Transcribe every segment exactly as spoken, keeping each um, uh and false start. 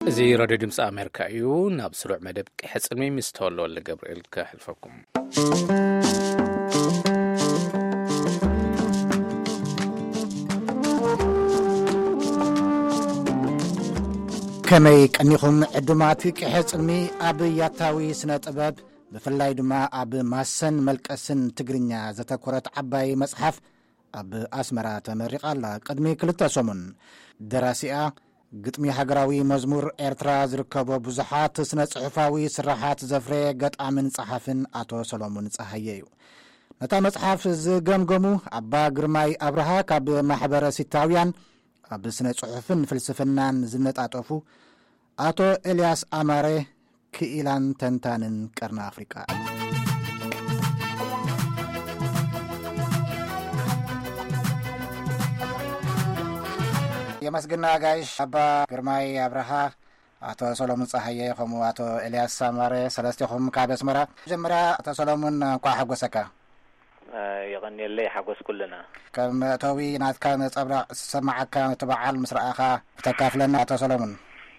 زي راديو دمس أمريكا يو نابسلوع مدب كحسن مي مستولو اللي جبريل كحلفكم كمي كأنكم عدماتي كحسن مي أبي ياتاوي سنة أباب بفلاي دما أب ماسن ملكسن تقرنيا زتكورت عباي مصحف أب أسمرا تمرق الله قدمي كلتا سومن دراسية قطمي حقراوي مزمور إرترا زركبو بزحات سنة صحفاوي سراحات زفري قط آمن صحفن آتو سلومون صحييو نتا مصحف زغمغمو أبا قرماي أبرها كاب محبر ستاويان أب سنة صحفن فلسفنان زنت آتوفو آتو إلياس أماري كإيلان تنتانن كرنا أفريقيا يمسجنا جايش أبا قرماي أبرها أتو سلومون صحيح خمو أتو إلياس أماري سلستي خم كابس مرا جمرا أتو سلومون قا حقو سكا يغني اللي حقوس كلنا كم توي نات كانت أبرا سمعك كانت تبع المسرقة تكافلنا أتو سلومون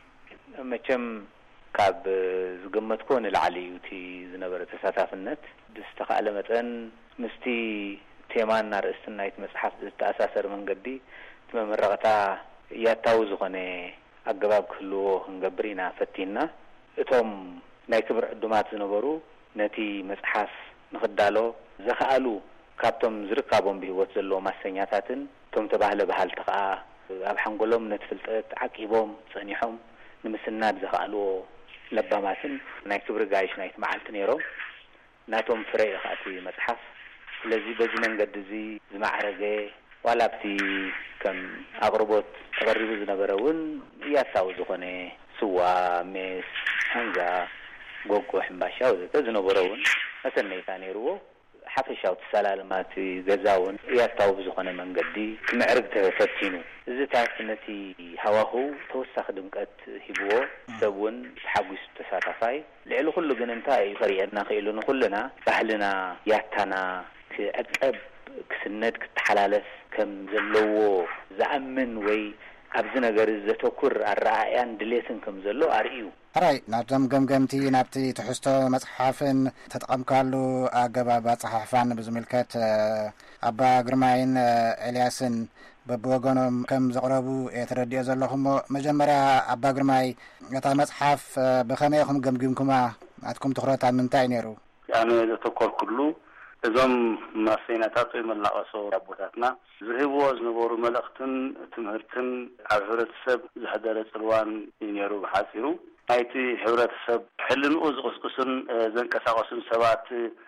مچم كاب زقمت كون العليوتي زنبر تساتافنت دستقال متن مستي تيمان نارستنا يتمسحف تأساسر من قدي تممرغتا ياتاو زغني أقباب كله هنقبرينا فتينا اتهم نايكبر الدمات زنبرو نتي مسحف نخدالو زخالو كابتم زركابهم بهوت زلو مسنياتاتن توم تباهل بحال تقا أبحنقلهم نتفلتت عقيبهم صنيحهم نمسناد زخالو لباماتن نايكبر قايش نايت معالت نيرو ناتهم فريق خاتي مسحف لذي بزي منقد زي زمعرقي ولا بتي كم أقربوت تقربو زنبرون ياساو زخوني سوا ميس هنجا قوقو حنباشا وزيكا زنبرون مثل نيتاني رو حفشاو تسلالمات جزاون ياساو بزخوني منقدي كمعرق تفتينو إذا تعرفنتي هواهو توسخ دمكت هبوه سبون حقوس تساتفاي لعلو كله جننتاي فريقنا خيلون كلنا بحلنا ياتنا كأب كسند كتحلالس كم زلوه زأمن وي أبزنا جرز تكر الرأيان دليسن كم زلو أريو هراي ناتم قمقمتي نابتي تحستو مصحفن تتقم كالو أقبابات صحفان بزميلكات أبا قرماين إلياسن ببوغنم كم زقربو يتردي أزلهم مجمرة أبا قرماي يتا مصحف بخميخم قمقمكما أتكم تخرطا من تاينيرو يعني تقول كله إذن ما سيناتاتو يملقصو ربوتاتنا زهبو زنبورو ملقتن تمهرتن عبرت السب زحدالة سلوان ينيرو بحاسيرو هايتي حبرت السب حلن أوز قسقسن زنكساقسن سبات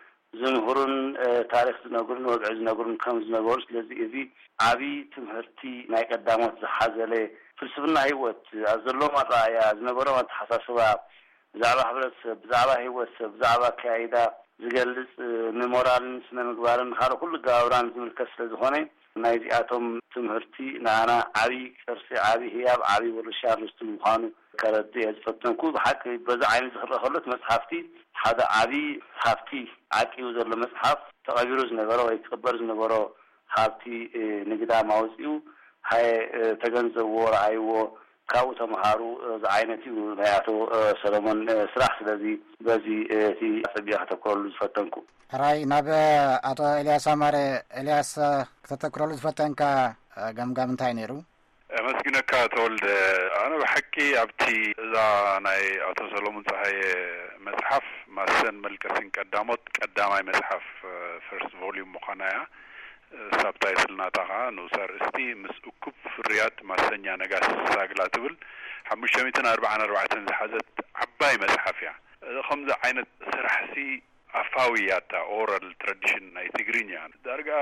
زنهرن تاريخ زنقرن وقع زنقرن كم زنقرن لذي إذي عبي تمهرتي نايك الدامات زحازالي فلسفنا هيوت أزلو مرأي زنقرن وانتحساسوا زعبا حبرت السب زعبا هيوت السب زعبا كايدا زجلس نمورالن سنة مقبارن خارو كل قاوران زملكس لزخوني نايزي آتوم تمهرتي نانا عبي كرسي عبي هياب عبي ورشار لستمخانو كاردي هزفتنكو بحق بزا عين زخر خلت مسحفتي حدا عبي حفتي عاكي وزر لمسحف تغيروز نبرو يتقبرز نبرو حفتي نقدا موزيو هاي تغنزو ورعيو كاو تمهارو زعينتي ونياتو سلمان سراح سلازي بازي في سبيعة تقرل زفتنكو هراي ناب أتو إلياس أماري إلياس تتقرل زفتنكا قم قم تاينيرو مسكينك تولد أنا بحكي أبتي إذا أنا أتو سلمان صحي مسحف ما سن ملكسين قدامت قدامي مسحف first volume مقنايا سابتاي سلنا تاها نوسار استي مسؤكب في الرياض ما سنيا نقاس ساقلا تبل حمشة ميتين أربعة أربعة حزت عباي مسحف يعني خمسة عينة سرحسي أفاوياتا oral tradition أي تقرين يعني درجة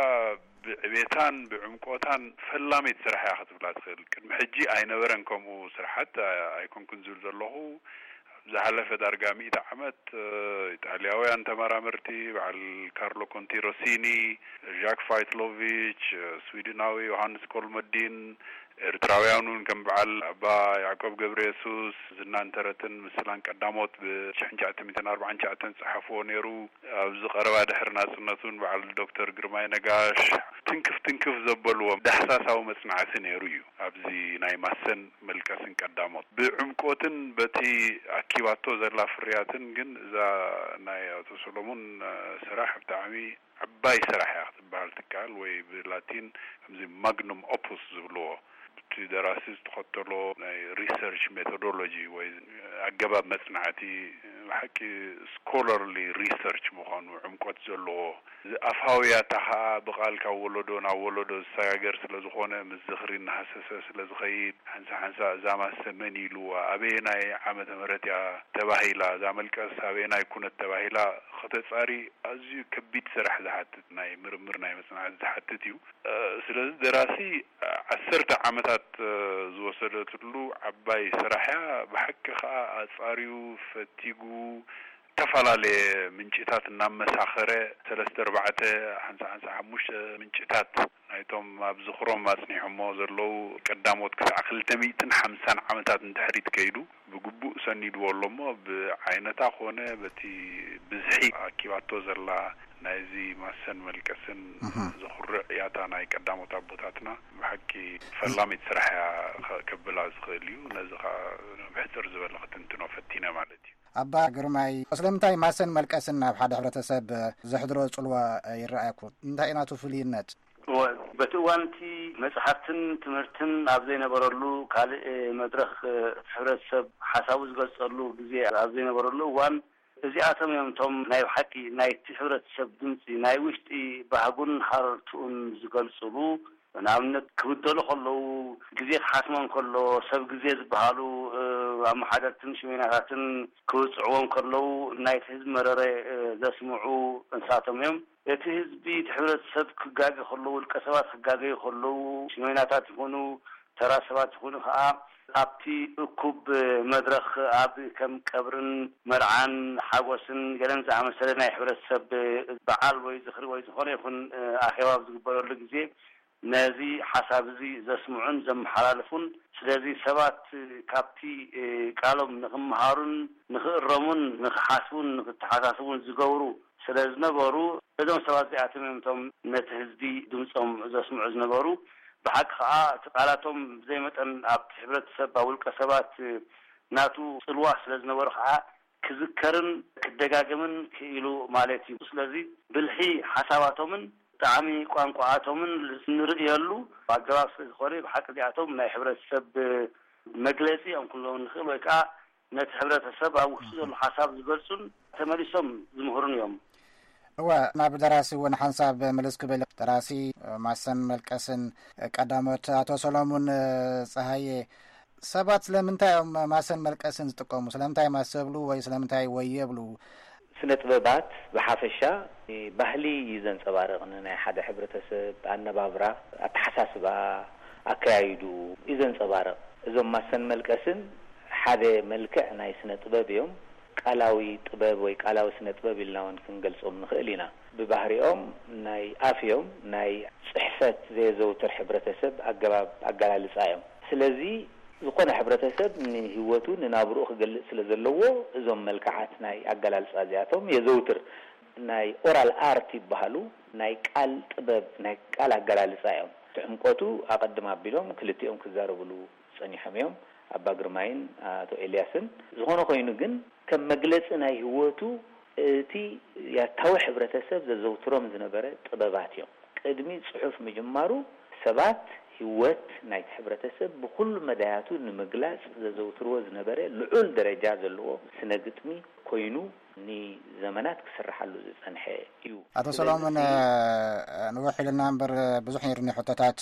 بيتان بعمقوتان فلامي تسرح يا خطب لا تخيل كن محجي أي نورنكم وسرحت أيكون كنزول ذلهو زحلفة دارقا مئة عمت إيطالياويان تمرامرتي بعل كارلو كونتي روسيني جاك فايتلوفيتش سويدناوي يوهانس كولمدين إرتراويانون كم بعل أبا يعقوب جبريسوس زنان ترتن مثلا قداموت بشحنجات مئتين أربعين جاتن صحفو نيرو أبز قربا دحر ناسنتون بعل دكتور جرماي نقاش تنكف تنكف زبلو دحساس أو مصنع سنيرويو أبزي ناي ماسن ملكاسن قداموت بعمقوتن بتي أكيواتو زرلا فرياتن جن إذا ناي أوتو سولومون سراح بتاعمي عباي سراح ياخد بالتكال وي باللاتين أبزي ماغنوم أوبوس زبلوه دراسة تخطلو ريسيرش ميثودولوجي وأجابة مصنعتي حكي سكولرلي ريسيرش مخان وعمقت زلو أفهاوياتها بقال كولدو نولدو ساجر سلزخونه مزخرين حساس سلزخيد حنسا حنسا زام السمني لو أبينا عمد مرتيا تباهيلا زاملك أبينا يكون التباهيلا خطصاري أزيو كبيت سرح زحتت ناي مرمر ناي مصنع زحتتيو سلز دراسي عسرت عمتات زوسدت له عباي سرحيا بحقها أصاريو فتيغو تفلالي منشطات النمساخره ثلاثة أربعة حنسا حنسا حموش منشطات نايتهم بزخرهم ما سنيحمو زرلو قداموت كسع خلتميتن حمسان عمتات انتحريت كيدو بقبو سنيدو والله بعينتا خونه بتي بزحي كيواتو زرلا نايزي ماسن ملكسن زخر ياتا ناي قدامو تابوتاتنا بحكي فلامي تسرحيا كبلا زخليو نزخا بحتر زبل ختنتنو فتينا مالتي أبا جرماي سلمتاي ماسن ملكسن ناب حدا حبرتسب زحدرو صلوا يرأيكم انتي ناتو فلينات بتوانتي مصحفتن تمرتن ابزينا برلو قال مدرخ حبرتسب حسابو زغصلو بزي ابزينا برلو وان እዚኣቶም እዮም ቶም ናይ ሓቂ ናይ ሕብረተሰብ ድምፂ ናይ ውሽጢ ባህጉን ሓርቱን ዝገልጽሉ ናምነት ክብደሉ ከለው ግዜ ሓስሞን ከሎ ሰብ ግዜ ዝበሃሉ ኣማሓደርትን ሽሜናታትን ክውጽዕዎም ከለው ናይ ህዝብ መረረ ዘስምዑ እንሳቶም እዮም እቲ ህዝቢ ሕብረተሰብ ክጋገ ከለው ልቀሰባት ክጋገ ከለው ሽሜናታት ይኹኑ ተራሰባት ይኹኑ ከዓ ኣብቲ እኩብ መድረኽ ኣብ ከም ቀብርን መርዓን ሓጎስን ገለን ዝኣመሰለ ናይ ሕብረተሰብ በዓል ወይ ዝኽሪ ወይ ዝኾነ ይኹን ኣኼባ ዝግበረሉ ግዜ ነዚ ሓሳብ እዚ ዘስምዑን ዘመሓላልፉን ስለዚ ሰባት ካብቲ ቃሎም ንኽመሃሩን ንኽእረሙን ንኽሓስቡን ንኽተሓሳስቡን ዝገብሩ ስለዝነበሩ እዞም ሰባት እዚኣቶም እዮም ነቲ ህዝቢ ድምፆም ዘስምዑ ዝነበሩ بحقها تقالاتهم زي مثلا اب حبرت سبا والقسبات ناتو صلوا سلازنورخا كذكرن كدغاغمن كيلو مالتي سلازي بالحي حساباتهم طعمي قانقعاتهم نريالو باغراس خوري بحق دياتهم نا حبرت سب مجلسي ام كلهم نخل ويكا نت حبرت سب او خصوصا الحساب زغرسون تمليسهم زمهرن يوم هو ناب دراسي ونحنساب ملسك بل دراسي ماسن ملكسن قدامت اتو سولومون صحاي سبات لمنتاي ماسن ملكسن تقوم سلامتاي ماسبلو وي سلامتاي ويبلو سنتبات بحافشا بحلي يزن صبارقنا ناي حدا حبرتسب انبابرا اتحساسبا اكايدو يزن صبارق اذا ماسن ملكسن حدا ملكع ناي سنتبابيوم قالاوي طباب ወይ قالاوي ስነ ጥበብ ኢልናውን ክንገልጾም ንኽእል ኢና በባህሪኦም ናይ ኣፍዮም ናይ ጽሕፈት ዘዘውትር ሕብረተሰብ ኣገባብ ኣገላልጻ እዮም ስለዚ ዝኾነ ሕብረተሰብ ንህይወቱ ንናብሩ ክገልጽ ስለዘለዎ እዞም መልክዓት ናይ ኣገላልጻ ዚያቶም የዘውትር ናይ ኦራል አርት ይባሃሉ ናይ ቃል ጥበብ ናይ ቃል ኣገላልጻ እዮም ዕምቆቱ ኣቀድማ ቢሎም ክልቲኦም ክዛረብሉ ጸኒሖም እዮም አባ ግርማይን አቶ ኤልያስን ዝኾነ ኮይኑ ግን ከም መግለጽ ናይ ህይወቱ እቲ ያታው ሕብረተሰብ ዘዘውትሮም ዝነበረ ጥበባት እዮም ቅድሚ ጽሑፍ ምጅማሩ ሰባት ህይወት ናይ ሕብረተሰብ ብኩሉ መዳያቱ ንምግላጽ ዘዘውትሮ ዝነበረ ልዑል ደረጃ ዘለዎ ስነግጥሚ ኮይኑ ኒ ዘመናት ክስራሐሉ ዝጸንሐ እዩ አቶ ሰሎሞን ንወሒልና እምበር ብዙሕ ይርኒ ሕቶታት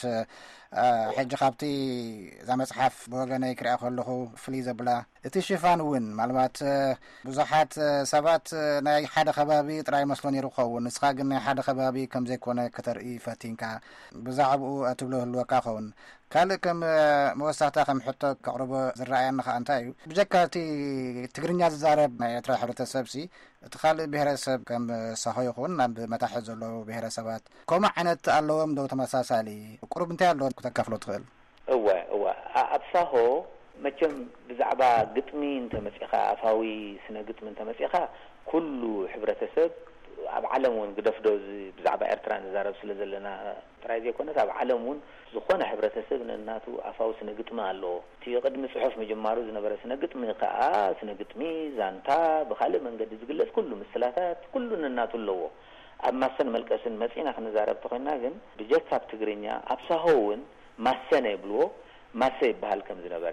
ሕጂ ካብቲ ዛ መጽሓፍ ብወገነይ ክሪኣ ከለኹ ፍልይ ዘብላ እቲ ሽፋን እውን ማልባት ብዙሓት ሰባት ናይ ሓደ ከባቢ ጥራይ መስሎን ይርከውን ንስኻ ግን ናይ ሓደ ከባቢ ከም ዘይኮነ ከተርኢ ፈቲንካ ብዛዕባኡ እትብሎ ህልወካ ኸውን ካልእ ከም መወሳታ ከም ሕቶ ከቅርቦ ዝረኣየና ከዓ እንታይ እዩ ብጀካቲ ትግርኛ ዝዛረብ ናይ ኤርትራ ሕብረተሰብ ሲ እቲ ካልእ ብሄረሰብ ከም ሳሆ ይኹን ናብ መታሕት ዘለዉ ብሄረሰባት ከምኡ ዓይነት ኣለዎም ዶ ተመሳሳሊ ቁሩብ እንታይ ኣለዎ ክተካፍሎ ትኽእል? እወ እወ ኣብ ሳሆ መቸም ብዛዕባ ግጥሚ እንተመፂኻ ኣፋዊ ስነ ግጥሚ እንተመፂኻ ኩሉ ሕብረተሰብ ኣብ ዓለም እውን ግደፍዶ ብዛዕባ ኤርትራ ንዛረብ ስለ ዘለና ጥራይ ዘይኮነስ ኣብ ዓለም እውን ዝኾነ ሕብረተሰብ ንናቱ ኣፋዊ ስነ ግጥሚ ኣለዎ። እቲ ቅድሚ ፅሑፍ ምጅማሩ ዝነበረ ስነ ግጥሚ ከዓ ስነ ግጥሚ ዛንታ ብካልእ መንገዲ ዝግለጽ ኩሉ ምስላታት ኩሉ ንናቱ ኣለዎ። ኣብ ማሰን መልቀስን መፂና ክንዛረብ ተኾይና ግን ብጀካ ኣብ ትግርኛ ኣብ ሳሆ እውን ማሰነ ይብልዎ ማሰ ይበሃል ከም ዝነበረ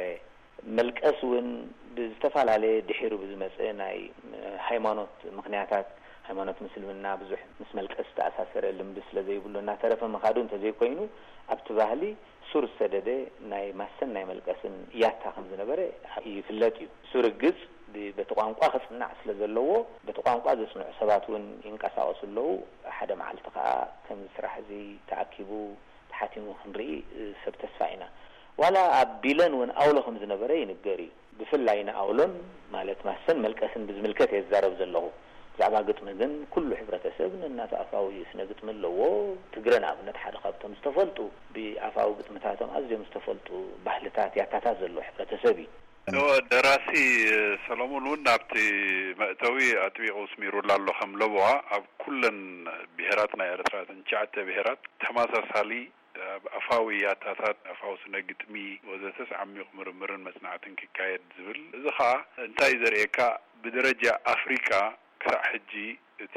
መልቀስ እውን ብዝተፈላለየ ድሒሩ ብዝመፅእ ናይ ሃይማኖት ምክንያታት ሃይማኖት ምስልምና ብዙሕ ምስ መልቀስ ተኣሳሰረ ልምዲ ስለ ዘይብሉ እናተረፈ መኻዱ እንተዘይኮይኑ ኣብቲ ባህሊ ሱር ዝሰደደ ናይ ማሰን ናይ መልቀስን እያታ ከም ዝነበረ ይፍለጥ እዩ። ሱር ግጽ በቲ ቋንቋ ክጽናዕ ስለ ዘለዎ በቲ ቋንቋ ዘጽንዑ ሰባት እውን ይንቀሳቀሱ ኣለዉ። ሓደ መዓልቲ ከዓ ከም ስራሕ እዚ ተኣኪቡ ተሓቲሙ ክንርኢ ሰብ ተስፋ ኢና ዋላ ኣብ ቢለን እውን ኣውሎ ከም ዝነበረ ይንገር እዩ። ብፍላይ ንኣውሎን ማለት ማሰን መልቀስን ብዝምልከት የዛረብ ዘለኹ ብዛዕባ ግጥሚ ግን ኩሉ ሕብረተሰብ ንናቱ ኣፋዊ ስነ ግጥሚ ኣለዎ። ትግረን ኣብነት ሓደ ካብቶም ዝተፈልጡ ብኣፋዊ ግጥምታቶም ኣዝዮም ዝተፈልጡ ባህልታት ያታታት ዘለዎ ሕብረተሰብ እዩ። ደራሲ ሰሎሞን እውን ናብቲ መእተዊ ኣጥቢቑ ስሚሩላ ኣሎ ከም ለብዋ ኣብ ኩለን ብሄራት ናይ ኤርትራ ትንቻዓተ ብሄራት ተመሳሳሊ ኣፋዊ ያታታት ኣፋዊ ስነ ግጥሚ ወዘተስ ዓሚቕ ምርምርን መጽናዕትን ክካየድ ዝብል እዚ ከዓ እንታይ ዘርእየካ ብደረጃ ኣፍሪካ ክሳብ ሕጂ እቲ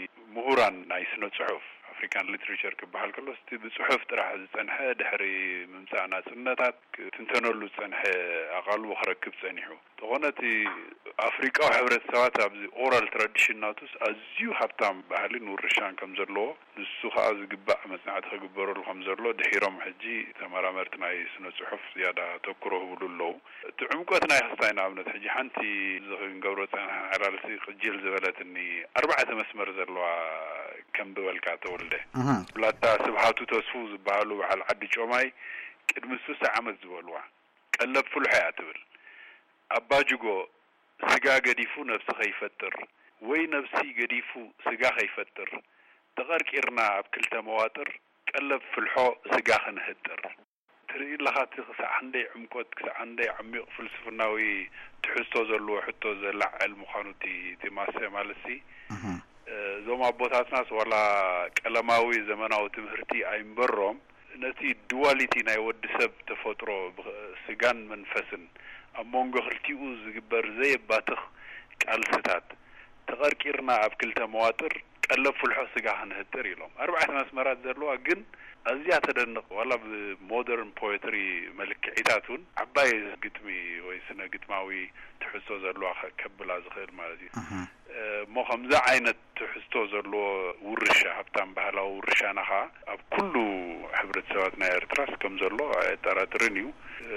ምሁራን ናይ ስነ ጽሑፍ ኣፍሪካን ሊትሬቸር ክበሃል ከሎ እቲ ብጽሑፍ ጥራሕ ዝጸንሐ ድሕሪ ምምጻእ ናጽነታት ትንተነሉ ዝጸንሐ ኣቓልቦ ክረክብ ጸኒሑ ዝኾነ እቲ ኣፍሪካዊ ሕብረተሰባት ኣብዚ ኦራል ትራዲሽን ናቱስ ኣዝዩ ሃብታም ባህልን ውርሻን ከም ዘለዎ ንሱ ከዓ ዝግባእ መጽናዕቲ ክግበረሉ ከም ዘሎ ድሒሮም ሕጂ ተመራመርቲ ናይ ስነ ጽሑፍ ዝያዳ ተኩሮ ህብሉ ኣለዉ። እቲ ዕምቆት ናይ ክስታይ ንኣብነት ሕጂ ሓንቲ ዝገብሮ ጸንሐ ዕላልሲ ቅጅል ዝበለትኒ ኣርባዕተ መስመር ዘለዋ ከም ብበልካ ተወልደ ብላታ ስብሃቱ ተስፉ ዝበሃሉ በዓል ዓዲ ጮማይ ቅድሚ ሶስተ ዓመት ዝበልዋ ቀለብ ፍልሖ እያ ትብል ኣባጅጎ ስጋ ገዲፉ ነፍሲ ከይፈጥር ወይ ነፍሲ ገዲፉ ስጋ ከይፈጥር ተቐርቂርና ኣብ ክልተ መዋጥር ቀለብ ፍልሖ ስጋ ክንህጥር ትርኢ ለኻቲ ክሳዕ ክንደይ ዕምቆት ክሳዕ ክንደይ ዓሚቕ ፍልስፍናዊ ትሕዝቶ ዘለዎ ሕቶ ዘላዕል ምዃኑ እቲ ማሰ ማለሲ እዞም ኣቦታትናስ ዋላ ቀለማዊ ዘመናዊ ትምህርቲ ኣይንበሮም ነቲ ዱዋሊቲ ናይ ወዲ ሰብ ተፈጥሮ ስጋን መንፈስን ኣብ ሞንጎ ክልቲኡ ዝግበር ዘየባትኽ ቃልስታት ተቐርቂርና ኣብ ክልተ መዋጥር ቀለብ ፍልሖ ስጋ ክንህጥር ኢሎም ኣርባዕተ መስመራት ዘለዋ ግን ኣዝያ ተደንቕ ዋላ ብሞደርን ፖኤትሪ መልክዒታት እውን ዓባይ ግጥሚ ወይ ስነ ግጥማዊ ትሕዝቶ ዘለዋ ከብላ ዝኽእል ማለት እዩ እሞ ከምዛ ዓይነት ትሕዝቶ ዘለዎ ውርሻ ሃብታም ባህላዊ ውርሻና ከዓ ኣብ ኩሉ ሕብረተሰባት ናይ ኤርትራስ ከም ዘሎ ኣየጠራጥርን እዩ።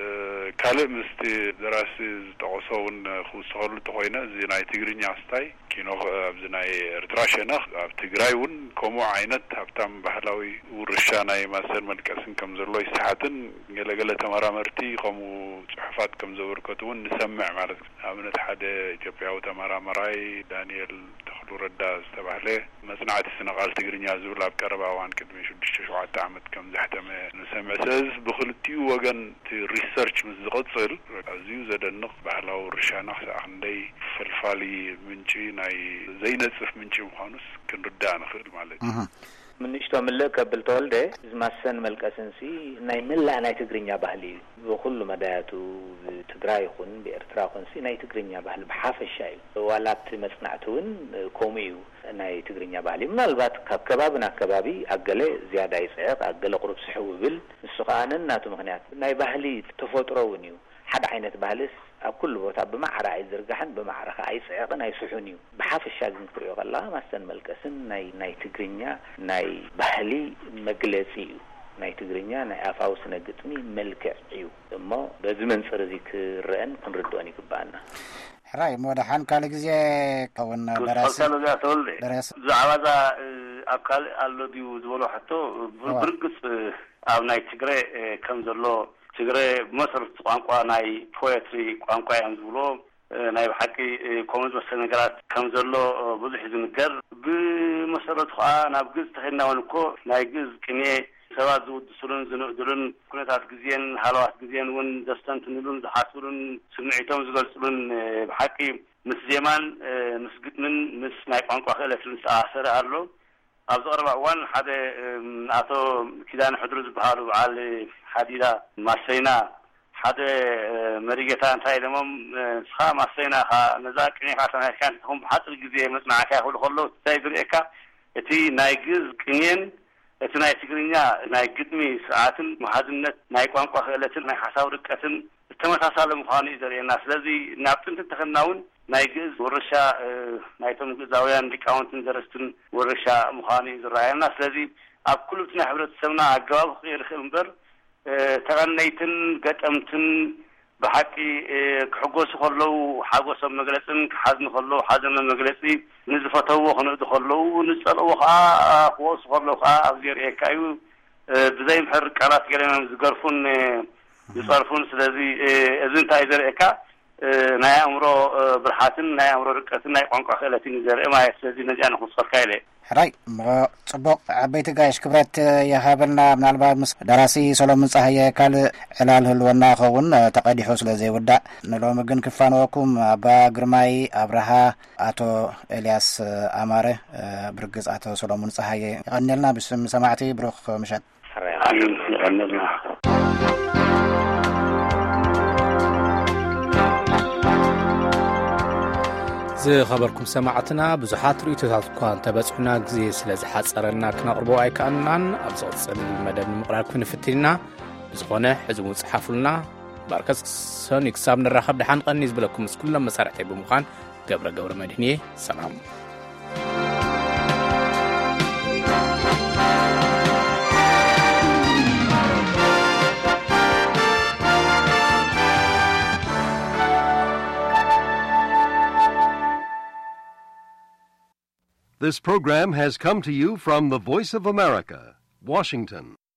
ካልእ ምስቲ ደራሲ ዝጠቐሶ እውን ክውስኸሉ እንተኾይነ እዚ ናይ ትግርኛ ስታይ ኪኖ ኣብዚ ናይ ኤርትራ ሸነኽ ኣብ ትግራይ እውን ከምኡ ዓይነት ሃብታም ባህላዊ ውርሻ ናይ ማሰን መልቀስን ከም ዘሎ ይስሓትን ገለገለ ተመራመርቲ ከምኡ ጽሑፋት ከም ዘበርከቱ እውን ንሰምዕ ማለት እዩ። ኣብነት ሓደ ኢትዮጵያዊ ተመራማራይ ዳንኤል ተኽሉ ረዳ ዝተባህለ መጽናዕቲ ስነ ቃል ትግርኛ ዝብል ኣብ ቀረባ እዋን ቅድሚ ሽዱሽተ ሸውዓተ ዓመት ከም ዘሕተመ ንሰምዕ። ስለዚ ብክልቲኡ ወገን እቲ ሪሰርች ምስ ዝቕጽል ኣዝዩ ዘደንቕ ባህላዊ ውርሻና ክሳዕ ክንደይ ፈልፋሊ ምንጪ ናይ ዘይነጽፍ ምንጪ ምዃኑስ ክንርዳእ ንኽእል ማለት እዩ። ምንሽቶ ምልእ ከብል ተወልደ ዝማሰን መልቀስንሲ ናይ ምላእ ናይ ትግርኛ ባህሊ ብኩሉ መዳያቱ ብትግራይ ይኹን ብኤርትራ ይኹንሲ ናይ ትግርኛ ባህሊ ብሓፈሻ እዩ። ዋላቲ መጽናዕቲ እውን ከምኡ እዩ ናይ ትግርኛ ባህሊ ምናልባት ካብ ከባብን ኣከባቢ ኣገለ ዝያዳ ይፅዕቕ ኣገለ ቁሩብ ስሕው ይብል ንሱ ከዓ ነናቱ ምክንያት ናይ ባህሊ ተፈጥሮ እውን እዩ። ሓደ ዓይነት ባህልስ ኣብ ኩሉ ቦታ ብማዕራ ኣይዝርጋሕን ብማዕራ ከዓ ኣይፅዕቕን ኣይስሑን እዩ። ብሓፈሻ ግን ክትሪኦ ከለካ ማሰን መልቀስን ናይ ናይ ትግርኛ ናይ ባህሊ መግለፂ እዩ። ናይ ትግርኛ ናይ ኣፋዊ ስነ ግጥሚ መልክዕ እዩ እሞ በዚ መንፅር እዚ ክርአን ክንርድኦን ይግባአና። ሕራይ መወዳሓን ካልእ ግዜ ከውን ደራሲ ደራሲ ብዛዕባ ዛ ኣብ ካልእ ኣሎ ድዩ ዝበሎ ሕቶ ብርግፅ ኣብ ናይ ትግሬ ከም ዘሎ ትግሬ መሰረት ቋንቋ ናይ ፖኤትሪ ቋንቋ እዮም ዝብሎ ናይ ብሓቂ ከምኡ ዝመሰለ ነገራት ከም ዘሎ ብዙሕ ዝንገር ብመሰረቱ ከዓ ናብ ግዝ ተኸናውን እኮ ናይ ግዝ ቅኔ ሰባት ዝውድሱሉን ዝንእድሉን ኩነታት ግዜን ሃለዋት ግዜን እውን ዘስተንትንሉን ዝሓስቡሉን ስምዒቶም ዝገልጽሉን ብሓቂ ምስ ዜማን ምስ ግጥምን ምስ ናይ ቋንቋ ክእለትን ዝተኣሰረ ኣሎ ኣብ ዝቐረባ እዋን ሓደ ኣቶ ኪዳነ ሕድሩ ዝበሃሉ በዓል ሓዲዳ ማሰይና ሓደ መሪጌታ እንታይ ደሞም ስኻ ማሰይና ኻ ነዛ ቅኔኻ ተናይካ እንትኹም ብሓፅር ግዜ መፅናዕካ ይኽእሉ ከሎ እንታይ ዝርኤካ እቲ ናይ ግዝ ቅኔን እቲ ናይ ትግርኛ ናይ ግጥሚ ስርዓትን መሃዝነት ናይ ቋንቋ ክእለትን ናይ ሓሳብ ርቀትን ዝተመሳሳለ ምዃኑ እዩ ዘርእየና ስለዚ ናብ ጥንቲ ተኸናውን ናይ ግዝ ወረሻ ናይቶም ግዛውያን ሊቃውንትን ደረስትን ወረሻ ምዃኑ እዩ ዝረኣየና ስለዚ ኣብ ኩሉ እቲ ናይ ሕብረተሰብና ኣገባብ ክቕየር ይኽእል እምበር ተቐነይትን ገጠምትን ብሓቂ ክሕጎሱ ከለዉ ሓጎሶም መግለፅን ክሓዝኑ ከለዉ ሓዘኖም መግለፂ ንዝፈተውዎ ክንእዱ ከለዉ ንፀልእዎ ከዓ ክወሱ ከለዉ ከዓ ኣብዚ የርእየካ እዩ ብዘይምሕር ቃላት ገለኖም ዝገርፉን ዝፀርፉን ስለዚ እዚ እንታይ እዩ ዘርእየካ ናይ ኣእምሮ ብርሓትን ናይ ኣእምሮ ርቀትን ናይ ቋንቋ ክእለትን ዘርኢ ማለት ስለዚ ነዚኣ ንክውስኸልካ ኢለ ሕራይ ጽቡቕ ዓበይቲ ጋሽ ክብረት የሃበልና ምናልባት ምስ ደራሲ ሰሎሞን ፀሃየ ካልእ ዕላል ህልወና ይኸውን ተቐዲሑ ስለ ዘይውዳእ ንሎሚ ግን ክፋንወኩም ኣባ ግርማይ ኣብርሃ ኣቶ ኤልያስ ኣማረ ብርግጽ ኣቶ ሰሎሞን ፀሃየ ይቐኒልና ብስም ሰማዕቲ ብሩኽ ምሸት ይቐኒልና ዝኸበርኩም ሰማዕትና ብዙሓት ርእቶታት እኳ እንተበፅሑና ግዜ ስለ ዝሓፀረና ክነቕርቦ ኣይከኣልናን ኣብ ዝቕፅል መደብ ንምቕራብ ክንፍትንና ብዝኾነ ሕዚ እውን ፅሓፉልና ባርከስ ሰኒ ክሳብ ንራኸብ ድሓን ቀኒ ዝብለኩም ምስ ኩሎም መሳርሕተይ ብምዃን ገብረ ገብረ መድህን እየ ሰላም This program has come to you from the Voice of America, Washington.